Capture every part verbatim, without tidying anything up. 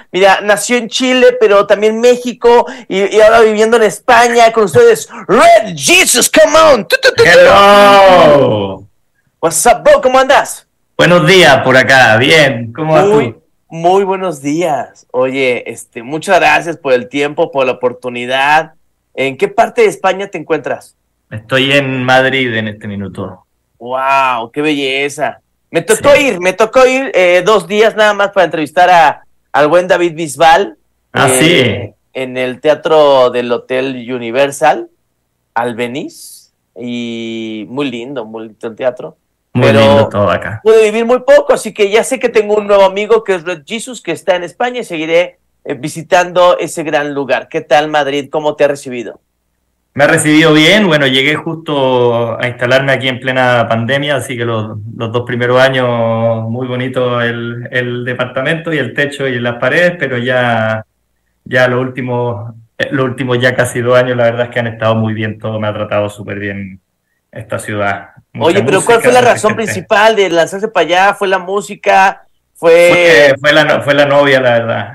Mira, nació en Chile, pero también México y, y ahora viviendo en España con ustedes. Red Jesus, come on. Tu, tu, tu, tu. Hello. What's up, bro? ¿Cómo andas? Buenos días por acá. Bien. ¿Cómo vas Muy, tú? muy buenos días. Oye, este, muchas gracias por el tiempo, por la oportunidad. ¿En qué parte de España te encuentras? Estoy en Madrid en este minuto. ¡Wow! ¡Qué belleza! Me tocó Sí. ir, me tocó ir eh, dos días nada más para entrevistar a, al buen David Bisbal. Ah, eh, sí. En el teatro del Hotel Universal, Albeniz. Y muy lindo, muy lindo el teatro. Muy Pero lindo todo acá. pude vivir muy poco, así que ya sé que tengo un nuevo amigo que es Red Jesus, que está en España y seguiré eh, visitando ese gran lugar. ¿Qué tal Madrid? ¿Cómo te ha recibido? Me ha recibido bien. Bueno, llegué justo a instalarme aquí en plena pandemia, así que los, los dos primeros años muy bonito el, el departamento y el techo y las paredes, pero ya, ya los últimos, los últimos ya casi dos años, la verdad es que han estado muy bien, todo me ha tratado súper bien esta ciudad. Mucha Oye, pero ¿cuál música, fue la mucha razón gente. principal de lanzarse para allá? ¿Fue la música? Fue, ¿Fue...? fue, la, no- fue la novia, la verdad.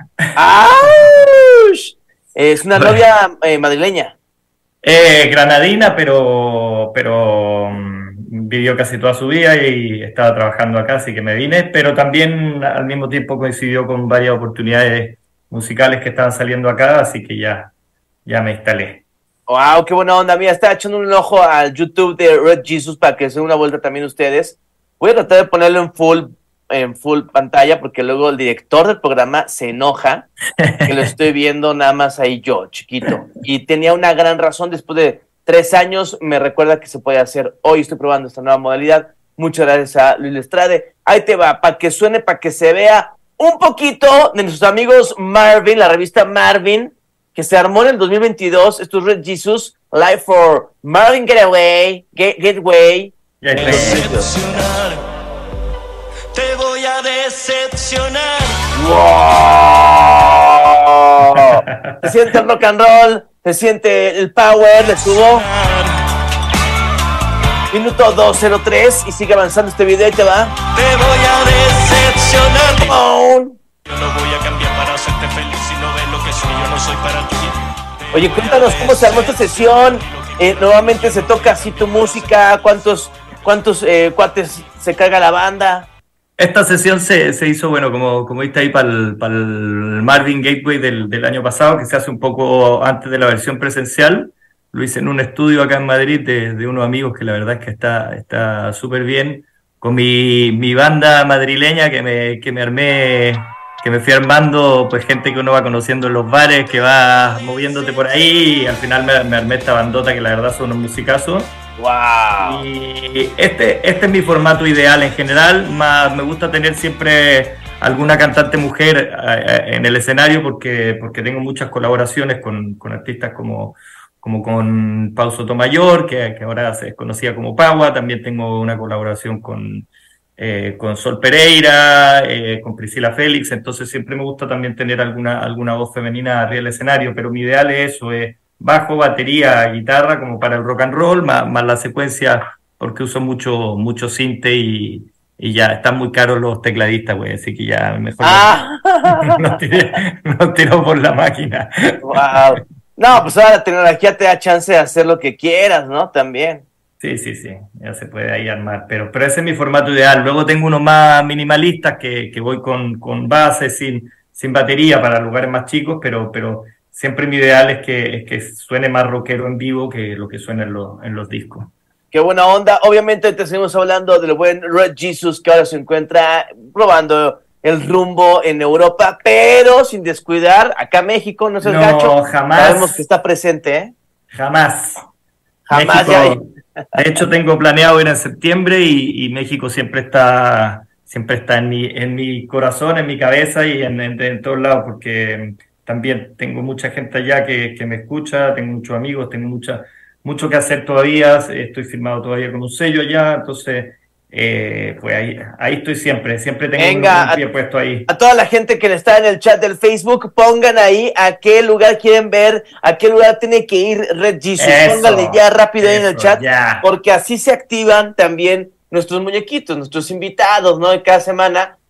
¡Auch! Es una novia eh, madrileña. Eh, granadina, pero, pero mm, vivió casi toda su vida y estaba trabajando acá, así que me vine, pero también al mismo tiempo coincidió con varias oportunidades musicales que estaban saliendo acá, así que ya, ya me instalé. ¡Wow! ¡Qué buena onda! Mira, estaba echando un ojo al YouTube de Red Jesus para que se den una vuelta también ustedes. Voy a tratar de ponerlo en full, en full pantalla porque luego el director del programa se enoja que lo estoy viendo nada más ahí yo, chiquito. Y tenía una gran razón, después de tres años me recuerda que se puede hacer. Hoy estoy probando esta nueva modalidad. Muchas gracias a Luis Lestrade. Ahí te va, para que suene, para que se vea un poquito de nuestros amigos Marvin, la revista Marvin, que se armó en el dos mil veintidós. Esto es Red Jesus, Live for Marvin Getaway, Get, Getaway. Ya está. Decepcionar, te voy a decepcionar. ¡Wow! Se siente el rock and roll, se siente el power, le subo. Minuto dos cero tres y sigue avanzando este video y te va. Te voy a decepcionar. Come on. Yo no voy a cambiar para hacerte feliz. Si no ves lo que soy, yo no soy para ti. Oye, cuéntanos cómo se armó esta sesión. Eh, nuevamente se toca así tu música. ¿Cuántos, cuántos eh, cuates se carga la banda? Esta sesión se, se hizo, bueno, como, como viste ahí para el, para el Marvin Gateway del, del año pasado, que se hace un poco antes de la versión presencial. Lo hice en un estudio acá en Madrid de, de unos amigos que la verdad es que está está súper bien. Con mi, mi banda madrileña que me, que me armé, que me fui armando, pues gente que uno va conociendo en los bares, que va moviéndote por ahí, y al final me, me armé esta bandota que la verdad son unos musicazos. ¡Wow! Y este, este es mi formato ideal en general, más me gusta tener siempre alguna cantante mujer eh, en el escenario porque, porque tengo muchas colaboraciones con, con artistas como, como con Pau Sotomayor, que, que ahora se conocía como Paua. También tengo una colaboración con, eh, con Sol Pereira, eh, con Priscila Félix, entonces siempre me gusta también tener alguna, alguna voz femenina arriba del escenario, pero mi ideal es eso, es bajo, batería, guitarra, como para el rock and roll, más, más la secuencia, porque uso mucho, mucho sinte y, y ya están muy caros los tecladistas, güey, así que ya mejor ¡Ah! no, no, tiré, no tiro por la máquina. ¡Wow! No, pues ahora la tecnología te da chance de hacer lo que quieras, ¿no? También. Sí, sí, sí, ya se puede ahí armar, pero, pero ese es mi formato ideal. Luego tengo unos más minimalistas que, que voy con, con base, sin, sin batería para lugares más chicos, pero, pero siempre mi ideal es que, es que suene más rockero en vivo que lo que suena en, lo, en los discos. Qué buena onda. Obviamente te seguimos hablando del buen Red Jesus, que ahora se encuentra probando el rumbo en Europa, pero sin descuidar acá México, no seas No, gacho. jamás. Sabemos que está presente, ¿eh? Jamás. Jamás México, ya hay. de hecho, tengo planeado ir en septiembre y, y México siempre está, siempre está en mi, en mi corazón, en mi cabeza y en, en, en todos lados, porque también tengo mucha gente allá que, que me escucha, tengo muchos amigos, tengo mucha, mucho que hacer todavía, estoy firmado todavía con un sello allá, entonces eh, pues ahí, ahí estoy siempre, siempre tengo Venga, un, un pie a, puesto ahí. A toda la gente que está en el chat del Facebook, pongan ahí a qué lugar quieren ver, a qué lugar tiene que ir Red Jesus. Eso, Pónganle ya rápido ahí en el eso, chat, ya. porque así se activan también nuestros muñequitos, nuestros invitados, ¿no? De cada semana,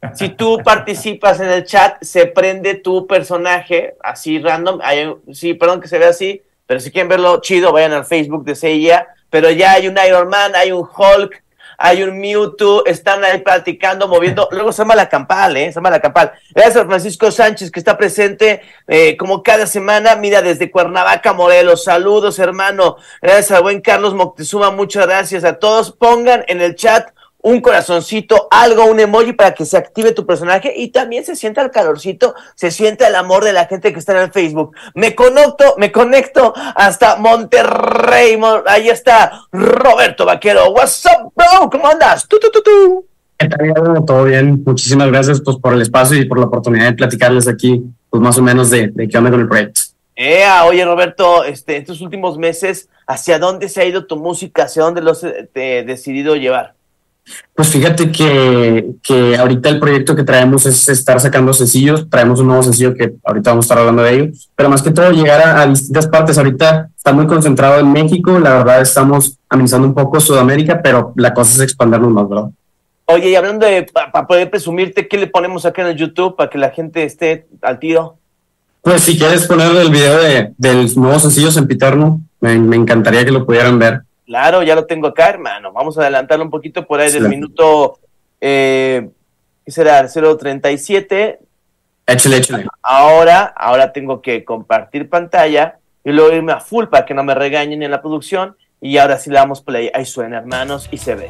Si tú participas en el chat, se prende tu personaje, así random. Hay, sí, perdón que se vea así, pero si quieren verlo chido, vayan al Facebook de C I A. Pero ya hay un Iron Man, hay un Hulk, hay un Mewtwo, están ahí platicando, moviendo. Luego se llama la campal, ¿eh? Se llama la campal. Gracias a Francisco Sánchez, que está presente eh, como cada semana. Mira, desde Cuernavaca, Morelos. Saludos, hermano. Gracias al buen Carlos Moctezuma. Muchas gracias a todos. Pongan en el chat un corazoncito, algo, un emoji para que se active tu personaje y también se sienta el calorcito, se sienta el amor de la gente que está en el Facebook. Me conecto, me conecto hasta Monterrey. Ahí está Roberto Vaquero. What's up, bro? ¿Cómo andas? ¿Tú, tú, tú, tú? ¿Qué tal? Todo bien. Muchísimas gracias pues, por el espacio y por la oportunidad de platicarles aquí, pues más o menos de, de qué onda con el proyecto. Eh, oye, Roberto, este, estos últimos meses, ¿hacia dónde se ha ido tu música? ¿Hacia dónde lo has eh, decidido llevar? Pues fíjate que, que ahorita el proyecto que traemos es estar sacando sencillos. Traemos un nuevo sencillo que ahorita vamos a estar hablando de ello, pero más que todo llegar a, a distintas partes. Ahorita está muy concentrado en México, la verdad estamos amenizando un poco Sudamérica, pero la cosa es expandirnos más, ¿verdad? Oye, y hablando de, para pa poder presumirte, ¿qué le ponemos acá en el YouTube para que la gente esté al tiro? Pues si quieres poner el video de, del nuevo sencillo Sempiterno, me, me encantaría que lo pudieran ver. Claro, ya lo tengo acá, hermano. Vamos a adelantarlo un poquito por ahí del minuto, eh, ¿qué será? cero treinta y siete. Échale, échale. Ahora, ahora tengo que compartir pantalla y luego irme a full para que no me regañen en la producción. Y ahora sí le damos play. Ahí suena, hermanos, y se ve.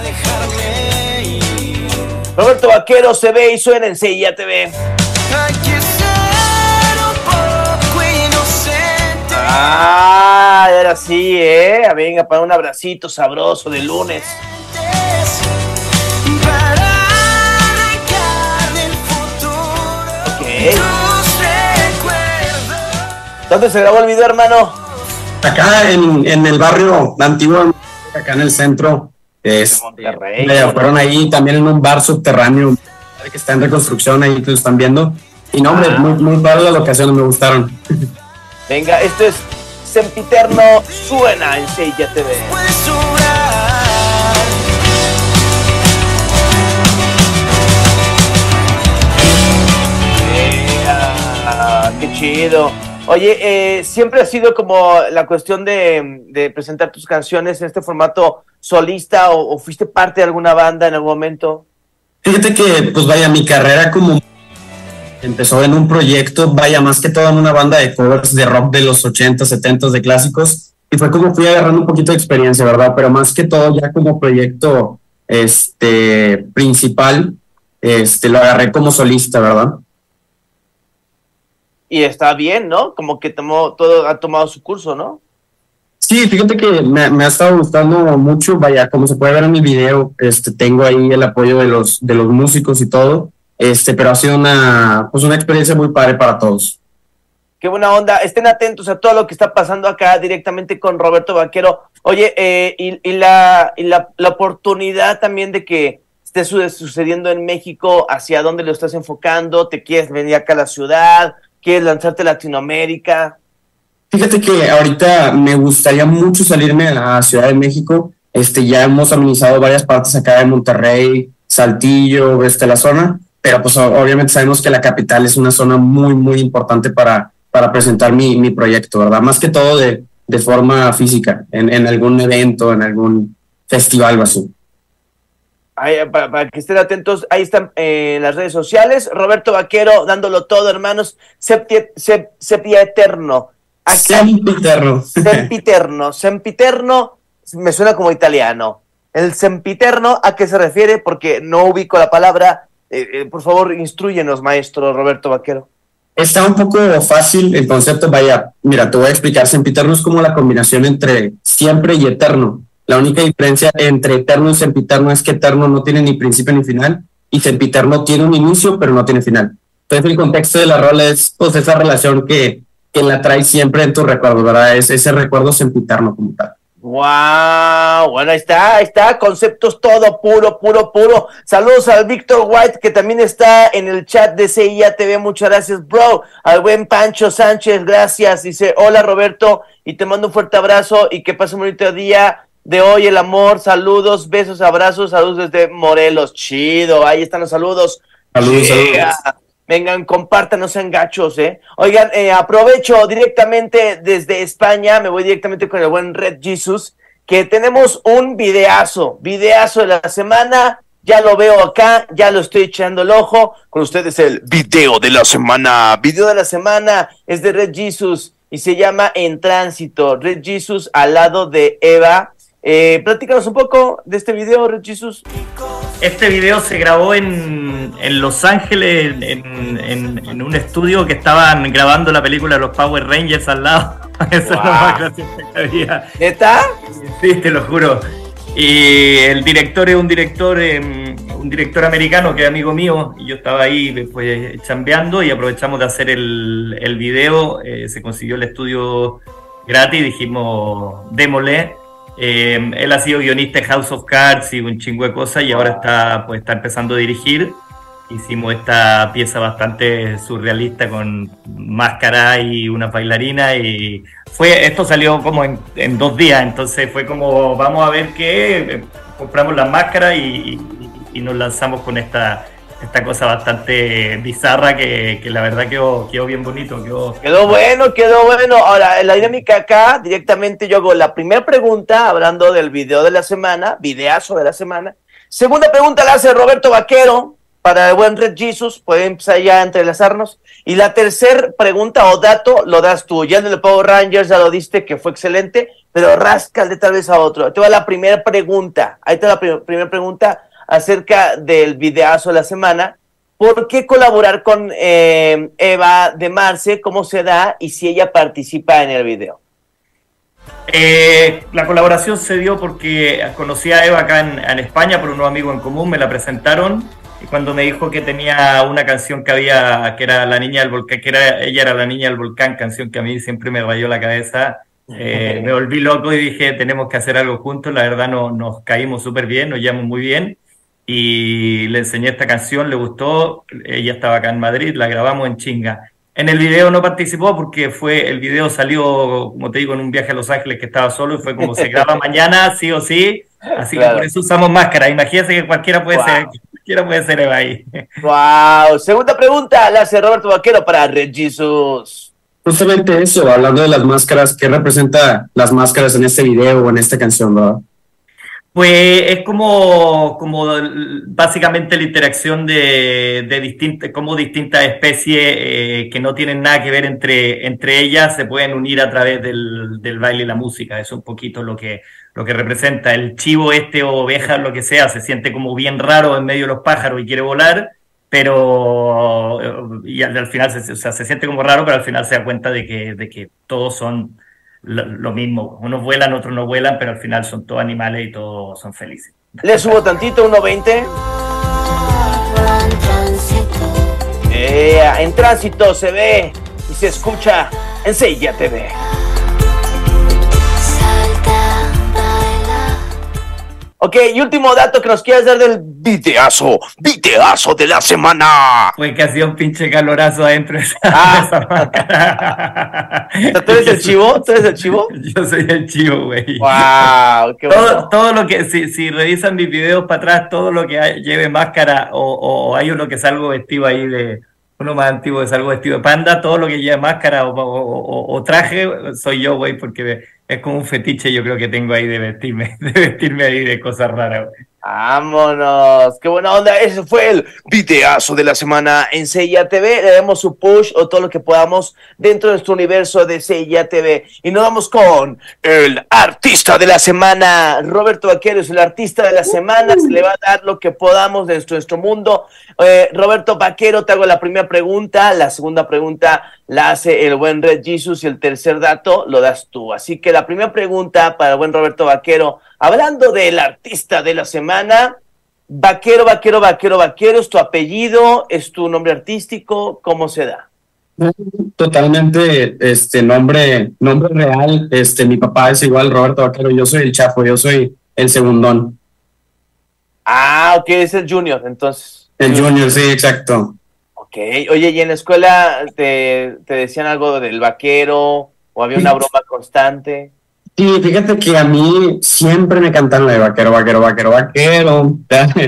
Roberto Vaquero, se ve y suena en C I A T V. Ah, era así, ¿eh? Venga, para un abracito sabroso de lunes. Ok. ¿Dónde se grabó el video, hermano? Acá en, en el barrio antiguo, acá en el centro. Es, Monterrey. Eh, fueron ahí también en un bar subterráneo que está en reconstrucción, ahí que lo están viendo. Y no, hombre, ah. muy, muy padre las locaciones, me gustaron. Venga, esto es Sempiterno, suena en C I A T V. Yeah, qué chido. Oye, eh, siempre ha sido como la cuestión de, de presentar tus canciones en este formato solista o, o fuiste parte de alguna banda en algún momento. Fíjate que, pues vaya, mi carrera como empezó en un proyecto, vaya, más que todo en una banda de covers de rock de los ochenta, setenta, de clásicos, y fue como fui agarrando un poquito de experiencia, ¿verdad? Pero más que todo ya como proyecto este, principal, este, lo agarré como solista, ¿verdad? Y está bien, ¿no? Como que tomó, todo ha tomado su curso, ¿no? Sí, fíjate que me, me ha estado gustando mucho, vaya, como se puede ver en mi video, este, tengo ahí el apoyo de los, de los músicos y todo. Este, pero ha sido una, pues una experiencia muy padre para todos. Qué buena onda. Estén atentos a todo lo que está pasando acá directamente con Roberto Vaquero. Oye, eh, y, y, la, y la, la oportunidad también de que esté su, sucediendo en México, ¿hacia dónde lo estás enfocando? ¿Te quieres venir acá a la ciudad? ¿Quieres lanzarte a Latinoamérica? Fíjate que ahorita me gustaría mucho salirme a Ciudad de México. Este, ya hemos amenizado varias partes acá de Monterrey, Saltillo, este, la zona. Pero pues obviamente sabemos que la capital es una zona muy, muy importante para, para presentar mi, mi proyecto, ¿verdad? Más que todo de, de forma física, en, en algún evento, en algún festival o así. Ay, para, para que estén atentos, ahí están eh, las redes sociales. Roberto Vaquero dándolo todo, hermanos. Septie, sep, sepia eterno. Sempiterno. Sempiterno. Sempiterno me suena como italiano. El sempiterno, ¿a qué se refiere? Porque no ubico la palabra. Eh, eh, por favor, instrúyenos, maestro Roberto Vaquero. Está un poco fácil el concepto, vaya, mira, te voy a explicar. Sempiterno es como la combinación entre siempre y eterno. La única diferencia entre eterno y sempiterno es que eterno no tiene ni principio ni final y sempiterno tiene un inicio pero no tiene final. Entonces el contexto de la rola es pues esa relación que, que la traes siempre en tu recuerdo, ¿verdad? Es ese recuerdo sempiterno como tal. Wow, bueno, ahí está, ahí está, conceptos todo puro, puro, puro. Saludos al Víctor White, que también está en el chat de C I A T V, muchas gracias, bro. Al buen Pancho Sánchez, gracias. Dice, hola Roberto, y te mando un fuerte abrazo y que pase un bonito día de hoy, el amor, saludos, besos, abrazos, saludos desde Morelos. Chido, ahí están los saludos. Saludos, Yeah. saludos. Vengan, compartan, no sean gachos, ¿eh? Oigan, eh, aprovecho directamente desde España, me voy directamente con el buen Red Jesus, que tenemos un videazo, videazo de la semana, ya lo veo acá, ya lo estoy echando el ojo, con ustedes el video de la semana, video de la semana, es de Red Jesus, y se llama En Tránsito, Red Jesus al lado de Eva. Eh, platícanos un poco de este video, Red Jesus. Este video se grabó en, en Los Ángeles, en, en, en un estudio que estaban grabando la película de los Power Rangers al lado. Eso Wow. es lo más gracioso que había. ¿Neta? Sí, te lo juro. Y el director es un director, eh, un director americano que es amigo mío, y yo estaba ahí pues chambeando y aprovechamos de hacer el, el video. Eh, se consiguió el estudio gratis, dijimos, démosle. Eh, él ha sido guionista de House of Cards y un chingo de cosas, y ahora está, pues, está empezando a dirigir. Hicimos esta pieza bastante surrealista con máscara y una bailarina, y fue esto salió como en, en dos días, entonces fue como vamos a ver qué, compramos las máscaras y, y, y nos lanzamos con esta, esta cosa bastante bizarra que, que la verdad quedó, quedó bien bonito. Quedó, Quedó bueno, quedó bueno. Ahora, la dinámica acá, directamente yo hago la primera pregunta, hablando del video de la semana, videazo de la semana. Segunda pregunta la hace Roberto Vaquero, para el buen Red Jesus, puede empezar ya a entrelazarnos. Y la tercera pregunta o dato lo das tú. Ya el de los Power Rangers ya lo diste, que fue excelente, pero ráscale tal vez a otro. Te va la primera pregunta. Ahí te va la prim- primera pregunta acerca del videazo de la semana. ¿Por qué colaborar con eh, Eva de Marce? ¿Cómo se da? Y si ella participa en el video. Eh, la colaboración se dio porque conocí a Eva acá en, en España por unos amigos en común, me la presentaron, y cuando me dijo que tenía una canción que había, que era La Niña del Volcán, que era, ella era La Niña del Volcán, canción que a mí siempre me rayó la cabeza, eh, me volví loco y dije, tenemos que hacer algo juntos. La verdad no, nos caímos súper bien, nos llevamos muy bien, y le enseñé esta canción, le gustó, ella estaba acá en Madrid, la grabamos en chinga. En el video no participó porque fue, el video salió, como te digo, en un viaje a Los Ángeles que estaba solo, y fue como se graba mañana, sí o sí, así Claro. que por eso usamos máscara. Imagínense que cualquiera puede Wow. ser, cualquiera puede ser Eva ahí. Wow. Segunda pregunta la hace Roberto Vaquero para Red Jesus. Justamente eso, hablando de las máscaras, ¿qué representa las máscaras en este video o en esta canción, verdad? Pues es como, como básicamente la interacción de, de distintas, como distintas especies eh, que no tienen nada que ver entre, entre ellas, se pueden unir a través del, del baile y la música. Eso es un poquito lo que, lo que representa. El chivo este o oveja, lo que sea, se siente como bien raro en medio de los pájaros y quiere volar, pero y al, al final se, o sea, se siente como raro, pero al final se da cuenta de que, de que todos son lo, lo mismo. Unos vuelan, otros no vuelan, pero al final son todos animales y todos son felices. Le subo tantito, uno veinte. Eh, en Tránsito se ve y se escucha en Sella T V. Ok, y último dato que nos quieras dar del videazo, videazo de la semana. Pues que hacía un pinche calorazo adentro de esa, Ah. de esa máscara. ¿Tú eres el chivo? ¿Tú eres el chivo? Yo soy el chivo, güey. Wow, qué Todo, bueno. todo lo que, si, si revisan mis videos para atrás, todo lo que hay- lleve máscara, o, o hay uno que salgo vestido ahí de, uno más antiguo que salgo vestido de panda, todo lo que lleve máscara o, o, o- o traje, soy yo, güey, porque es como un fetiche yo creo que tengo ahí de vestirme, de vestirme ahí de cosas raras, güey. Vámonos, qué buena onda. Ese fue el videazo de la semana en Sella T V. Le damos su push o todo lo que podamos dentro de nuestro universo de Sella T V. Y nos vamos con el artista de la semana. Roberto Vaquero es el artista de la semana. Se le va a dar lo que podamos de nuestro, nuestro mundo. Eh, Roberto Vaquero, te hago la primera pregunta. La segunda pregunta la hace el buen Red Jesus y el tercer dato lo das tú. Así que la primera pregunta para el buen Roberto Vaquero, hablando del artista de la semana, Vaquero, Vaquero, Vaquero, Vaquero, ¿es tu apellido? ¿Es tu nombre artístico? ¿Cómo se da? Totalmente, este nombre, nombre real. Este, mi papá es igual, Roberto Vaquero. Yo soy el Chafo, yo soy el segundón. Ah, ok, es el Junior, entonces. El Junior, sí, exacto. Ok, oye, ¿y en la escuela te, te decían algo del vaquero o había una broma constante? Sí, fíjate que a mí siempre me cantaron de vaquero, vaquero, vaquero, vaquero.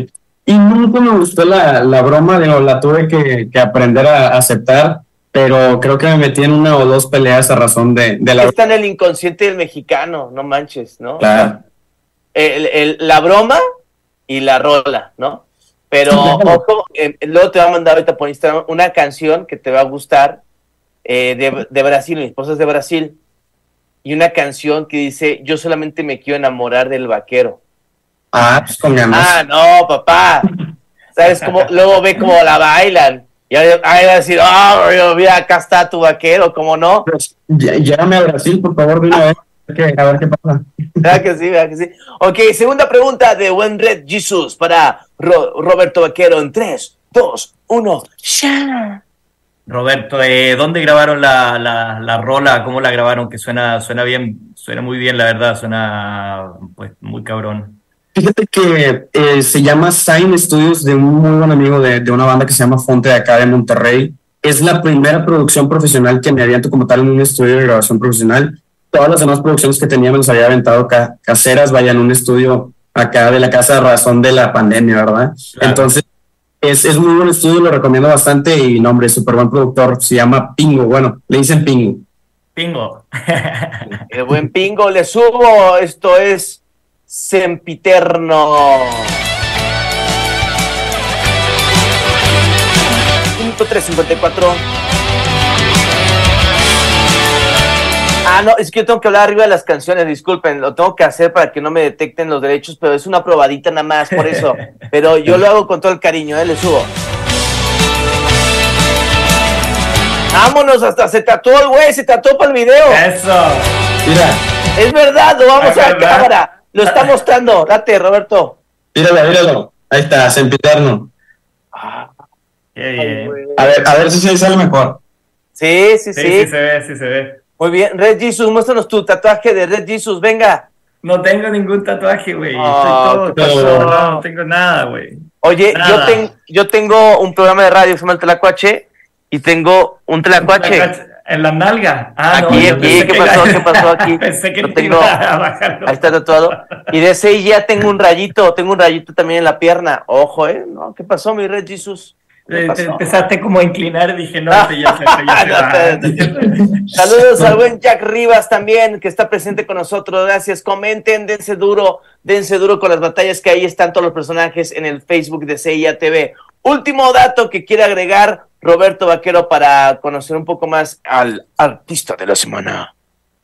y nunca me gustó la, la broma, digo, la tuve que, que aprender a aceptar, pero creo que me metí en una o dos peleas a razón de, de la... Está en el inconsciente del mexicano, no manches, ¿no? Claro. El, el, la broma y la rola, ¿no? Pero, ojo, eh, luego te va a mandar ahorita por Instagram una canción que te va a gustar eh, de, de Brasil, mi esposa es de Brasil, y una canción que dice, yo solamente me quiero enamorar del vaquero. Ah, pues con ganas. Ah, no, papá. ¿Sabes cómo? Luego ve cómo la bailan. Y ahí va a decir, oh, mira, acá está tu vaquero, ¿cómo no? Pues, llévame a Brasil, por favor, de una vez. Okay, a ver qué pasa. ¿Verdad que sí? ¿Verdad que sí? Ok, segunda pregunta de Buen Red Jesus para Ro- Roberto Vaquero en tres, dos, uno. ¡Ya! Roberto, eh, ¿dónde grabaron la, la, la rola? ¿Cómo la grabaron? Que suena, suena bien, suena muy bien, la verdad, suena pues muy cabrón. Fíjate que eh, se llama Sign Studios, de un muy buen amigo de, de una banda que se llama Fonte de acá de Monterrey. Es la primera producción profesional que me aviento como tal en un estudio de grabación profesional. Todas las demás producciones que tenía me las había aventado ca- caseras, vaya, en un estudio acá de la casa de razón de la pandemia, ¿verdad? Claro. Entonces, es, es muy buen estudio, lo recomiendo bastante y, nombre, súper buen productor, se llama Pingo, bueno, le dicen Pingo. Pingo. El buen Pingo, le subo. Esto es Sempiterno. Punto tres cincuenta y cuatro. Ah, no, es que yo tengo que hablar arriba de las canciones, disculpen, lo tengo que hacer para que no me detecten los derechos, pero es una probadita nada más, por eso. Pero yo lo hago con todo el cariño, ¿eh? Le subo. Vámonos, hasta se tatuó el güey, se tatuó para el video. Eso. Mira, Es verdad, lo vamos Es a la verdad. cámara. Lo está mostrando. Date, Roberto. míralo, míralo. Ahí está, Sempiterno. Qué bien. A ver, a ver si se sale mejor. Sí, sí, Sí, sí. sí se ve, sí se ve. Muy bien. Red Jesus, muéstranos tu tatuaje de Red Jesus. Venga. No tengo ningún tatuaje, güey. Ah, Estoy todo, qué todo- pasó. no, no tengo nada, güey. Oye, yo, Nada. ten- yo tengo un programa de radio que se llama El Tlacuache y tengo un tlacuache. En la nalga. Ah, Aquí, no, yo aquí, pensé ¿qué que pasó? era- ¿Qué pasó aquí? Pensé que Lo no tengo- iba a bajarlo. Ahí está tatuado. Y de ese ya tengo un rayito, tengo un rayito también en la pierna. Ojo, ¿eh? No, ¿qué pasó, mi Red Jesus? ¿Qué Eh, pasó? te empezaste como a inclinar y dije, no, este ya se, este ya se No, va. espérate. Saludos al buen Jack Rivas también, que está presente con nosotros. Gracias. Comenten, dense duro, dense duro con las batallas que ahí están todos los personajes en el Facebook de C I A T V. Último dato que quiere agregar Roberto Vaquero para conocer un poco más al artista de la semana.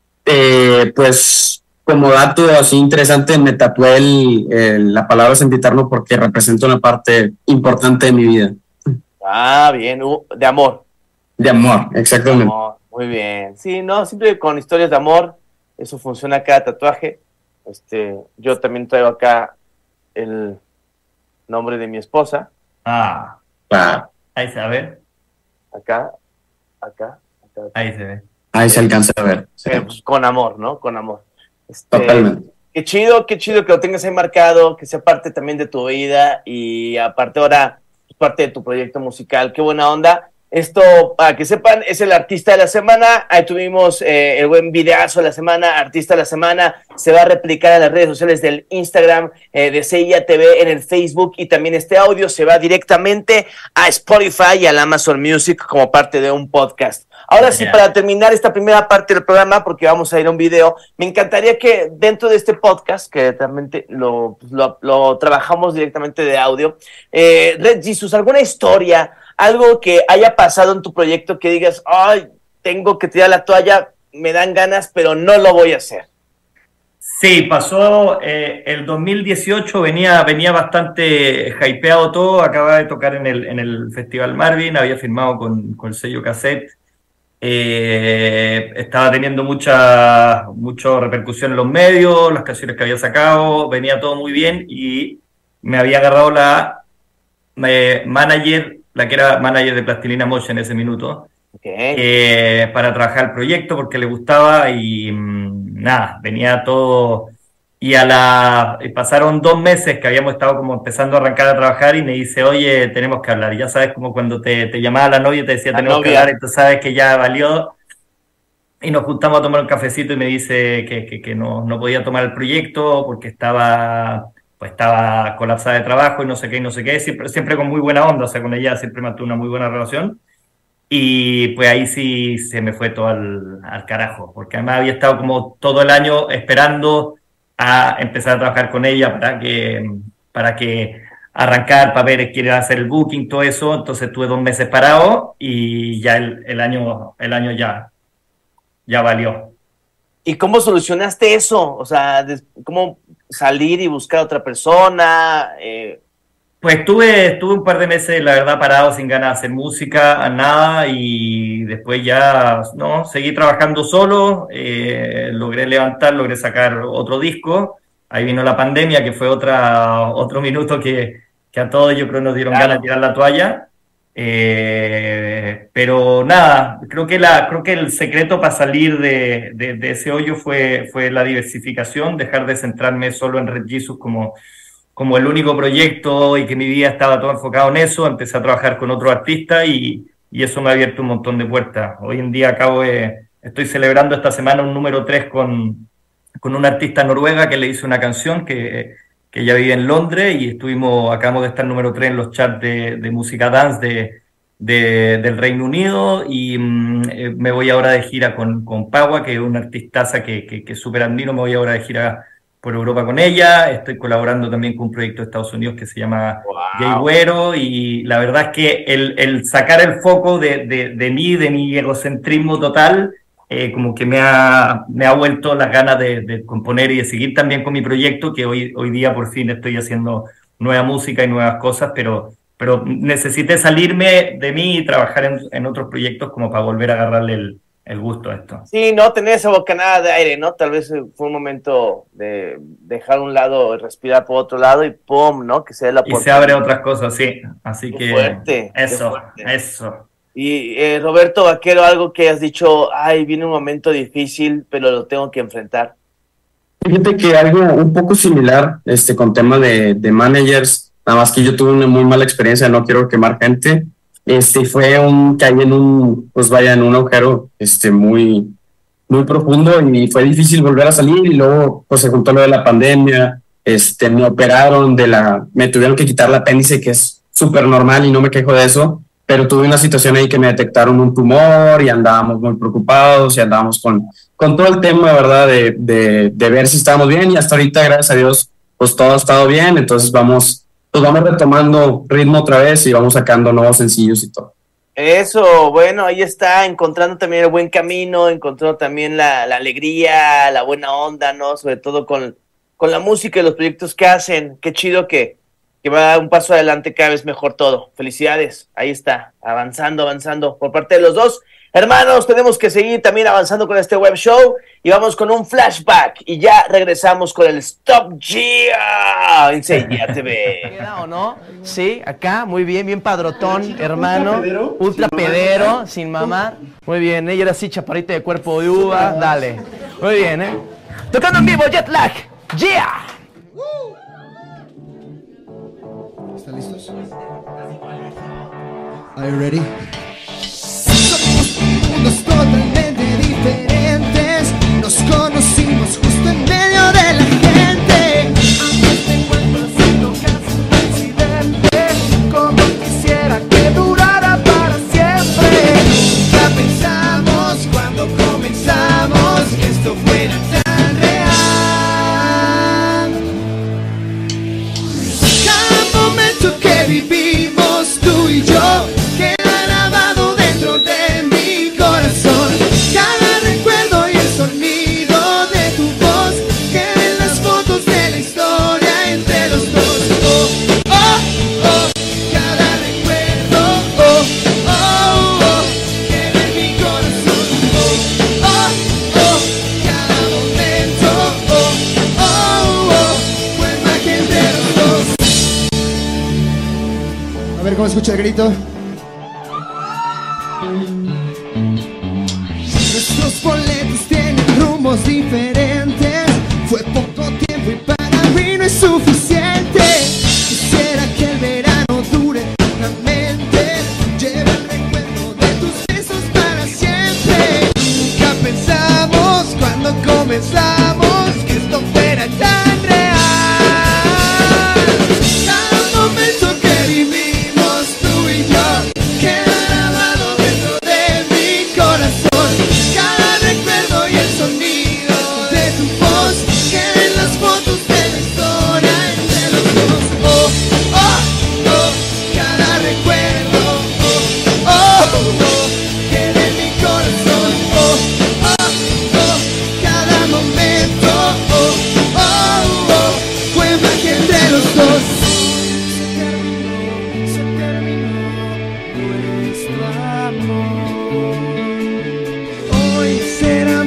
Eh, pues como dato así interesante, me tatué el, el- la palabra Sempiterno porque representa una parte importante de mi vida. Ah, bien, uh, de amor. De amor, exactamente. Amor, muy bien. Sí, no, siempre con historias de amor, eso funciona cada tatuaje. Este, yo también traigo acá el nombre de mi esposa, Ah, Ah, ahí se ve, acá, acá, acá. ahí se ve. ahí se alcanza a ver. Sí, Eh, pues, con amor, ¿no? Con amor. Este, totalmente. Qué chido, qué chido que lo tengas ahí marcado, que sea parte también de tu vida y aparte ahora es parte de tu proyecto musical. Qué buena onda. Esto, para que sepan, es el artista de la semana. Ahí tuvimos eh, el buen videazo de la semana, artista de la semana. Se va a replicar en las redes sociales del Instagram eh, de C I A T V, en el Facebook, y también este audio se va directamente a Spotify y al Amazon Music como parte de un podcast. Ahora sí, Yeah. para terminar esta primera parte del programa, porque vamos a ir a un video, me encantaría que dentro de este podcast, que realmente lo, pues, lo, lo trabajamos directamente de audio, eh, Red Jesus, ¿alguna historia, algo que haya pasado en tu proyecto que digas, ay, tengo que tirar la toalla, me dan ganas, pero no lo voy a hacer? Sí, pasó eh, el dos mil dieciocho, venía, venía bastante hypeado todo, acababa de tocar en el, en el Festival Marvin, había firmado con, con el sello Cassette, eh, estaba teniendo mucha, mucha repercusión en los medios, las canciones que había sacado, venía todo muy bien y me había agarrado la eh, manager, la que era manager de Plastilina Motion en ese minuto, Okay. eh, para trabajar el proyecto porque le gustaba y mmm, nada, venía todo y a la y pasaron dos meses que habíamos estado como empezando a arrancar a trabajar y me dice, oye, tenemos que hablar, y ya sabes como cuando te, te llamaba la novia y te decía La tenemos que novia. hablar, entonces sabes que ya valió y nos juntamos a tomar un cafecito y me dice que, que, que no, no podía tomar el proyecto porque estaba pues estaba colapsada de trabajo y no sé qué, y no sé qué, siempre, siempre con muy buena onda, o sea, con ella siempre mantuve una muy buena relación. Y pues ahí sí se me fue todo al, al carajo, porque además había estado como todo el año esperando a empezar a trabajar con ella para que, para que arrancar, para ver quién iba a hacer el booking, todo eso. Entonces tuve dos meses parado y ya el, el año, el año ya, ya valió. ¿Y cómo solucionaste eso? O sea, ¿cómo salir y buscar a otra persona? Eh... Pues tuve, tuve un par de meses, la verdad, parado, sin ganas de hacer música, nada, y después ya, no, seguí trabajando solo, eh, logré levantar, logré sacar otro disco, ahí vino la pandemia, que fue otra, otro minuto que, que a todos yo creo nos dieron claro. ganas de tirar la toalla, eh, pero nada, creo que, la, creo que el secreto para salir de, de, de ese hoyo fue, fue la diversificación, dejar de centrarme solo en Red Jesus como... como el único proyecto y que mi vida estaba todo enfocado en eso, empecé a trabajar con otros artistas y, y eso me ha abierto un montón de puertas. Hoy en día acabo de, estoy celebrando esta semana un número tres con, con una artista noruega que le hice una canción que, que ella vive en Londres y estuvimos, acabamos de estar número tres en los charts de, de música dance de, de, del Reino Unido y mm, eh, me voy ahora de gira con, con Paua, que es una artistaza que, que, que súper admiro, me voy ahora de gira por Europa con ella, estoy colaborando también con un proyecto de Estados Unidos que se llama wow. Jay Güero, y la verdad es que el, el sacar el foco de, de, de mí, de mi egocentrismo total, eh, como que me ha, me ha vuelto las ganas de, de componer y de seguir también con mi proyecto, que hoy, hoy día por fin estoy haciendo nueva música y nuevas cosas, pero, pero necesité salirme de mí y trabajar en, en otros proyectos como para volver a agarrarle el el gusto a esto. Sí, no, tener esa bocanada de aire, ¿no? Tal vez fue un momento de dejar un lado, respirar por otro lado y ¡pum!, ¿no? Que se dé la oportunidad. Y se abre otras cosas, sí. Así qué que fuerte, eso, fuerte. eso. Y eh, Roberto Vaquero, algo que has dicho, ay, viene un momento difícil, pero lo tengo que enfrentar. Fíjate que algo un poco similar este, con tema de, de managers, nada más que yo tuve una muy mala experiencia, no quiero quemar gente. Este fue un caí en un pues vaya en un agujero este muy muy profundo y fue difícil volver a salir y luego pues se juntó lo de la pandemia, este me operaron de la me tuvieron que quitar la apéndice, que es súper normal y no me quejo de eso, pero tuve una situación ahí que me detectaron un tumor y andábamos muy preocupados y andábamos con con todo el tema, verdad, de de, de ver si estábamos bien, y hasta ahorita gracias a Dios pues todo ha estado bien. Entonces vamos pues vamos retomando ritmo otra vez y vamos sacando nuevos sencillos y todo. Eso, bueno, ahí está, encontrando también el buen camino, encontrando también la, la alegría, la buena onda, ¿no? Sobre todo con, con la música y los proyectos que hacen. Qué chido que, que va a dar un paso adelante, cada vez mejor todo. Felicidades, ahí está, avanzando, avanzando por parte de los dos. Hermanos, tenemos que seguir también avanzando con este web show y vamos con un flashback y ya regresamos con el Stop Gia en Seña T V. ¿Queda o no? Sí, acá, muy bien, bien padrotón, hermano. Ultra pedero, ultra sin, pedero mamar. sin mamar. Muy bien, ella era así, chaparrita de cuerpo de uva, dale. Muy bien, ¿eh? Tocando en vivo, Jet Lag, yeah. ¿Están listos? Are you ready? Mundos totalmente diferentes, nos conocimos justo en medio de la gente. Antes te encuentro haciendo casi un accidente, como quisiera que durara para siempre. Nunca pensamos cuando comenzamos que esto fuera tan real. Cada momento que vivimos tú y yo queda grabado dentro de mí. Cada recuerdo y el sonido de tu voz quedan las fotos de la historia entre los dos. Oh, oh, oh, cada recuerdo, oh, oh, oh, queda en mi corazón. Oh, oh, oh, cada momento, oh, oh, oh, fue magia entre los dos. A ver cómo escucha el grito. Nuestros boletos tienen rumos diferentes. Fue poco tiempo y para mí no es suficiente. Quisiera que el verano dure eternamente. Lleva el recuerdo de tus besos para siempre. Nunca pensamos cuando comenzamos que esto fuera tan real.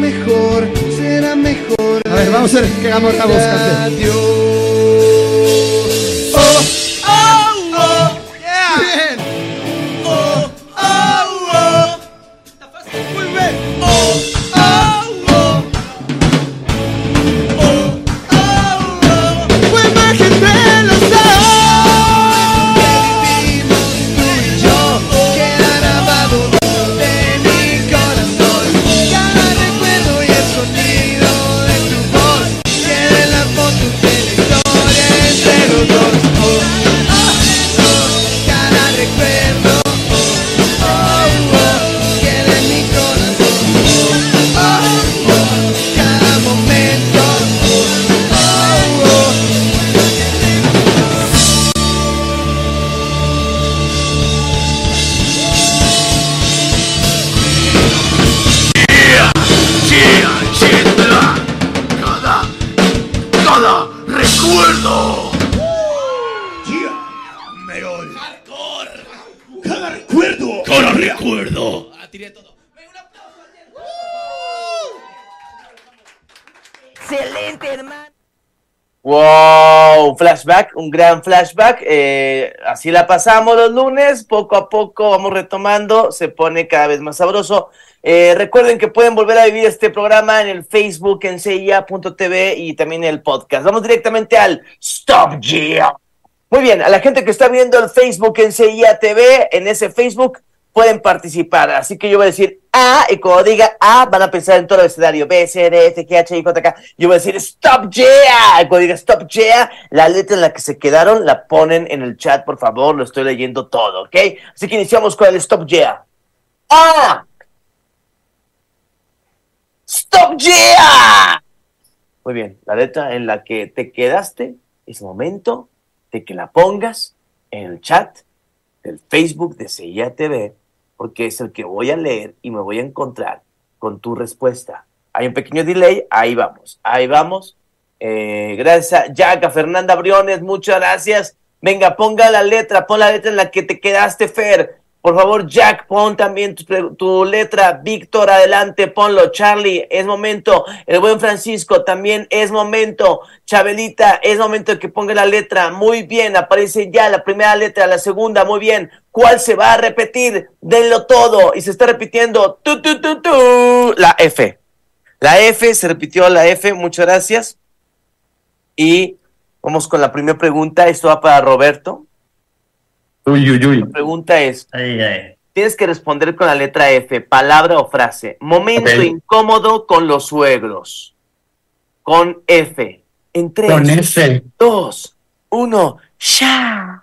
mejor, será mejor. A ver, vamos a ver que hagamos la voz. Adiós. Oh, oh, oh, yeah. Bien. Oh, oh, oh. Está fácil. Muy bien. Oh, oh, oh. Oh, oh, oh. Fue magia entre los dos. Que vivimos tú y yo, queda grabado de mi corazón. Cada recuerdo y el sonido de tu voz, queda en las fotos de la historia entre los dos. Oh, oh, oh, cada recuerdo, oh, oh, oh, queda en mi corazón. Oh, oh, oh, cada momento, oh, oh, oh. Cada recuerdo. Cada recuerdo. Cada recuerdo. Excelente, hermano. Wow, un flashback, un gran flashback. Eh, así la pasamos los lunes, poco a poco vamos retomando, se pone cada vez más sabroso. Eh, recuerden que pueden volver a vivir este programa en el Facebook, en C I A punto T V y también en el podcast. Vamos directamente al Stop Yeah. Muy bien, a la gente que está viendo el Facebook en C I A T V, en ese Facebook pueden participar. Así que yo voy a decir A, y cuando diga A, van a pensar en todo el escenario: B, C, D, F, G, H, I, J, K. Yo voy a decir Stop Yeah. Y cuando diga Stop Yeah, la letra en la que se quedaron la ponen en el chat, por favor. Lo estoy leyendo todo, ¿ok? Así que iniciamos con el Stop Yeah. A. Stop Yeah. Muy bien, la letra en la que te quedaste, es momento de que la pongas en el chat del Facebook de C I A T V, porque es el que voy a leer y me voy a encontrar con tu respuesta. Hay un pequeño delay, ahí vamos, ahí vamos. Eh, gracias a Jack, a Fernanda Briones, muchas gracias. Venga, ponga la letra, pon la letra en la que te quedaste, Fer. Por favor, Jack, pon también tu, tu letra. Víctor, adelante, ponlo. Charlie, es momento. El buen Francisco, también es momento. Chabelita, es momento de que ponga la letra. Muy bien, aparece ya la primera letra, la segunda, muy bien. ¿Cuál se va a repetir? Denlo todo. Y se está repitiendo. Tu, tu, tu, tu. La F. La F, se repitió la F, muchas gracias. Y vamos con la primera pregunta. Esto va para Roberto. Uy, uy, uy. La pregunta es, Ay, ay. tienes que responder con la letra F, palabra o frase. Momento Ok. incómodo con los suegros. Con F. En tres, Con F. dos, uno, ya.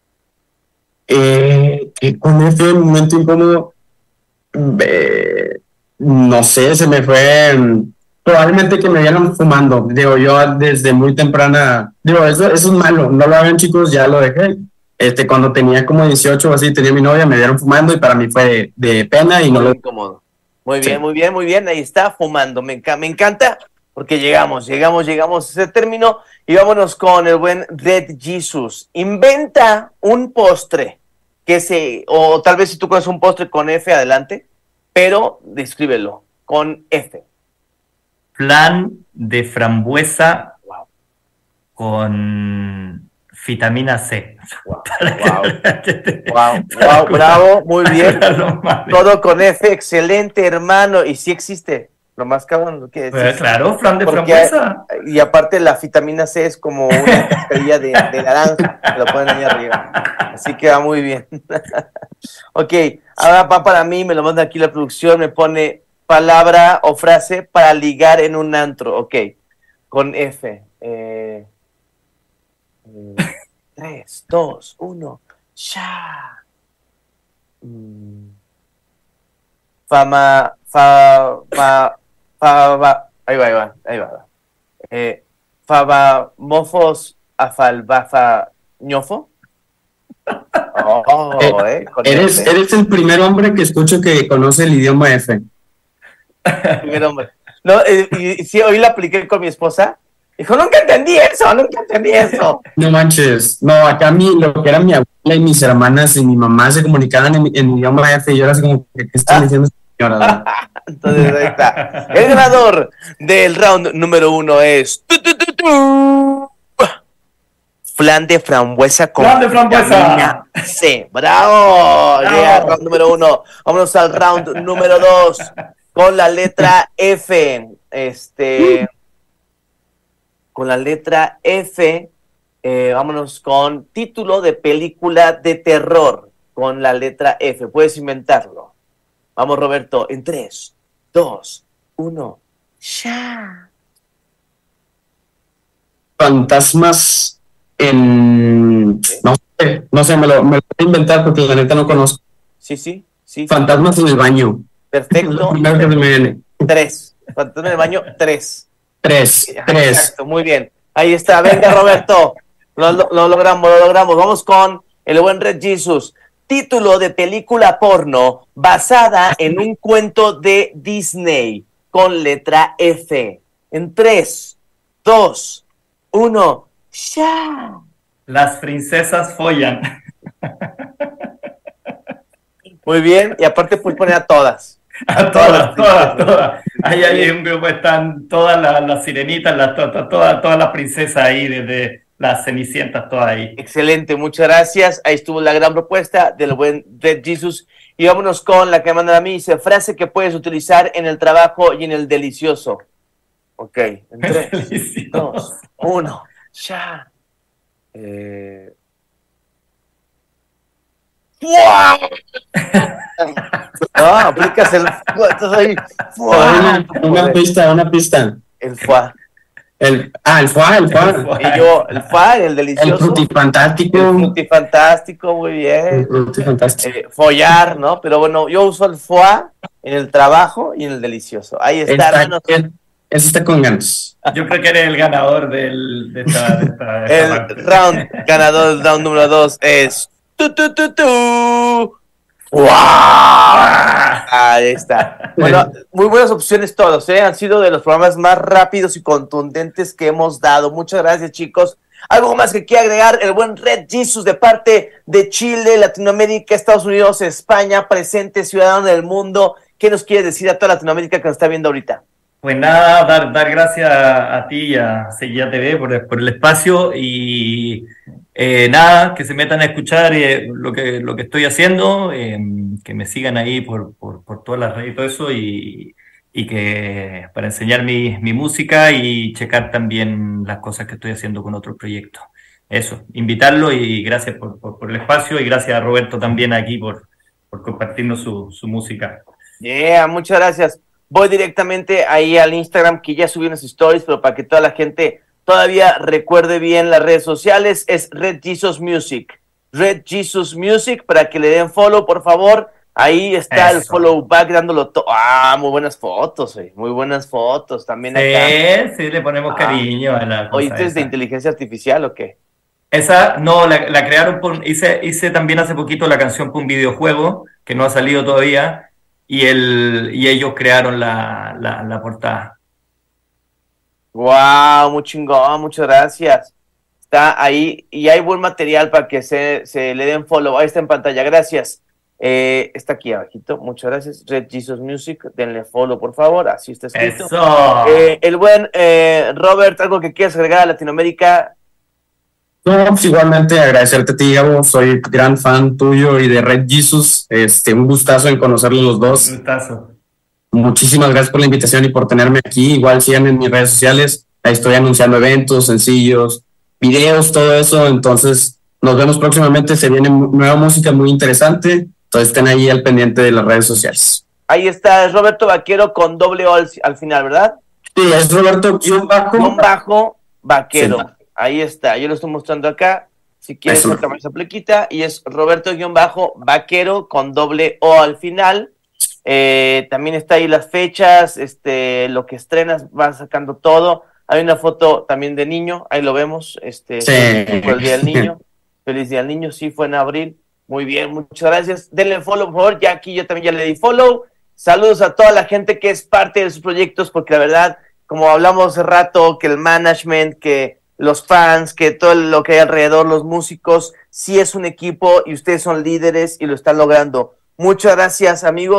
Eh, que con F, un momento incómodo. eh, no sé, se me fue. mm, Probablemente que me vieron fumando. Digo, yo desde muy temprana. Digo, eso, eso es malo. No lo hagan, chicos, ya lo dejé. Este, cuando tenía como dieciocho o así, tenía mi novia, me vieron fumando y para mí fue de, de pena y no Muy lo. incómodo. Muy bien, Sí. muy bien, muy bien. Ahí está, fumando. Me, enca- me encanta porque llegamos, llegamos, llegamos a ese término y vámonos con el buen Red Jesus. Inventa un postre que se, o tal vez si tú conoces un postre con F, adelante, pero descríbelo con F. Flan de frambuesa Wow. con vitamina C. Wow, Para que- wow, para que te- wow, para wow, bravo, muy bien. curar los males. Todo con F, excelente, hermano. Y sí existe, lo más cabrón, lo que Pues, decís. claro, flan de Porque- frambuesa. Y aparte la vitamina C es como una cascarilla de, de naranja, que lo ponen ahí arriba. Así que va muy bien. Ok, ahora va para mí, me lo manda aquí la producción, me pone palabra o frase para ligar en un antro. Ok, con F. Eh, eh, tres, dos, uno, ya. Mm. Fama, fa, fa, fa, va. Ahí va, ahí va, ahí va. Eh, Fabamofos afalbafa ñofo. Oh, eh, con Eres, F. eres el primer hombre que escucho que conoce el idioma F. Primer hombre. No, eh, y, y sí, hoy la apliqué con mi esposa. Dijo, nunca entendí eso, nunca entendí eso. No manches. No, acá mi, lo que era mi abuela y mis hermanas y mi mamá se comunicaban en, en idioma F y yo era así como, ¿qué, qué están diciendo, señora? Entonces ahí está. El ganador del round número uno es tu, tu, tu, tu, flan de frambuesa con ¡Flan de frambuesa! vitamina C. ¡Bravo! ¡Bravo! Yeah, round número uno. Vámonos al round número dos con la letra F. Este, con la letra F, eh, vámonos con título de película de terror con la letra F. Puedes inventarlo. Vamos, Roberto, en tres, dos, uno, ya. Fantasmas en... No sé, no sé, me lo, me lo voy a inventar porque la neta no conozco. Sí, sí, sí. Fantasmas en el baño. Perfecto. Lo primero que se me viene. Tres. Fantasma en el baño, tres. Tres, tres. Exacto, muy bien. Ahí está. Venga, Roberto. Lo, lo, lo logramos, lo logramos. Vamos con el buen Red Jesus. Título de película porno basada en un cuento de Disney con letra F. En tres, dos, uno, ya. Las princesas follan. Muy bien. Y aparte puedes poner a todas. A todas, todas, todas. Ahí hay un grupo, están todas las, las sirenitas, las, todas, todas, todas las princesas ahí, desde las cenicientas, todas ahí. Excelente, muchas gracias. Ahí estuvo la gran propuesta del buen Red Jesus. Y vámonos con la que me mandan a mí. Dice, frase que puedes utilizar en el trabajo y en el delicioso. Ok, en tres, dos, uno, ya. Eh... ¡Fua! No, aplicas el... Estás ahí. Una, una pista, una pista. El fuá. El, ah, el fuá, el fuá. Y yo, el fuá, el delicioso. El frutifantástico. El frutifantástico, muy bien. El frutifantástico. Eh, follar, ¿no? Pero bueno, yo uso el foie en el trabajo y en el delicioso. Ahí está, Está, hermanos. eso está con ganas. Yo creo que eres el ganador del, de esta, de esta, de esta El parte. round ganador del round número dos es tu tu tu tu. ¡Wow! Ahí está. Bueno, muy buenas opciones todos, ¿eh? Han sido de los programas más rápidos y contundentes que hemos dado. Muchas gracias, chicos. ¿Algo más que quiera agregar el buen Red Jesus de parte de Chile, Latinoamérica, Estados Unidos, España, presente, ciudadano del mundo? ¿Qué nos quieres decir a toda Latinoamérica que nos está viendo ahorita? Pues nada, dar, dar gracias a ti y a Seguía T V por, por el espacio y eh, nada, que se metan a escuchar eh, lo, que, lo que estoy haciendo, eh, que me sigan ahí por, por, por todas las redes y todo eso y, y que para enseñar mi, mi música y checar también las cosas que estoy haciendo con otros proyectos. Eso, invitarlo y gracias por, por, por el espacio y gracias a Roberto también aquí por, por compartirnos su, su música. Yeah, muchas gracias. Voy directamente ahí al Instagram, que ya subí unas stories, pero para que toda la gente todavía recuerde bien las redes sociales, es Red Jesus Music. Red Jesus Music, para que le den follow, por favor. Ahí está Eso. El follow back dándolo todo. Ah, muy buenas fotos, eh. muy buenas fotos también acá. Sí, sí, le ponemos ah. cariño a la cosa. ¿Oíste de inteligencia artificial o qué? Esa, no, la, la crearon por, hice, hice también hace poquito la canción por un videojuego, que no ha salido todavía. Y, el, y ellos crearon la, la, la portada. ¡Wow! Muy chingón, muchas gracias. Está ahí y hay buen material para que se, se le den follow. Ahí está en pantalla, gracias. Eh, está aquí abajito, muchas gracias. Red Jesus Music, denle follow, por favor. Así está escrito. ¡Eso! Eh, el buen eh, Robert, ¿algo que quieras agregar a Latinoamérica? No, pues igualmente agradecerte a ti, Gabo, soy gran fan tuyo y de Red Jesus, este, un gustazo en conocerlos los dos. Un gustazo. Muchísimas gracias por la invitación y por tenerme aquí, igual sigan en mis redes sociales, ahí estoy anunciando eventos, sencillos, videos, todo eso, entonces nos vemos próximamente, se viene nueva música muy interesante, entonces estén ahí al pendiente de las redes sociales. Ahí está, es Roberto Vaquero con doble O al, al final, ¿verdad? Sí, es Roberto guión bajo, guión bajo Vaquero. Sí. Ahí está, yo lo estoy mostrando acá. Si quieres, cortame esa plequita. Y es Roberto-Vaquero con doble O al final. Eh, también está ahí las fechas, este, lo que estrenas, va sacando todo. Hay una foto también de niño, ahí lo vemos. Este, sí. Por el Día del Niño. Feliz Día del Niño, sí, fue en abril. Muy bien, muchas gracias. Denle follow, por favor. Ya aquí yo también ya le di follow. Saludos a toda la gente que es parte de sus proyectos, porque la verdad, como hablamos hace rato, que el management, que los fans, que todo lo que hay alrededor, los músicos, sí es un equipo y ustedes son líderes y lo están logrando. Muchas gracias, amigos.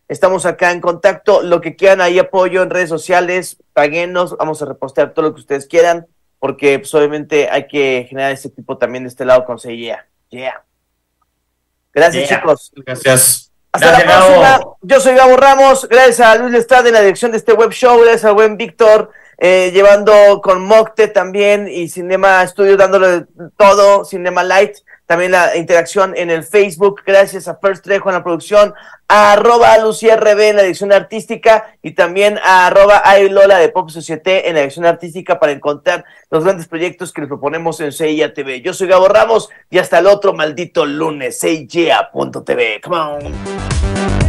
Estamos acá en contacto. Lo que quieran ahí, apoyo en redes sociales, taguenos, vamos a repostear todo lo que ustedes quieran, porque pues, obviamente hay que generar ese tipo también de este lado con C yeah. Yeah. Gracias, Yeah. chicos. Gracias. Hasta Gracias, la próxima. Gabo. Yo soy Gabo Ramos. Gracias a Luis Lestrade en la dirección de este web show. Gracias al buen Víctor, eh, llevando con Mocte también y Cinema Studio dándole todo, Cinema Light. También la interacción en el Facebook. Gracias a First Trejo en la producción, a arroba Lucía R B en la dirección artística y también a arroba Lola de Pop Societe en la dirección artística para encontrar los grandes proyectos que les proponemos en C I A T V. Yo soy Gabo Ramos y hasta el otro maldito lunes, C I A punto T V. Come on.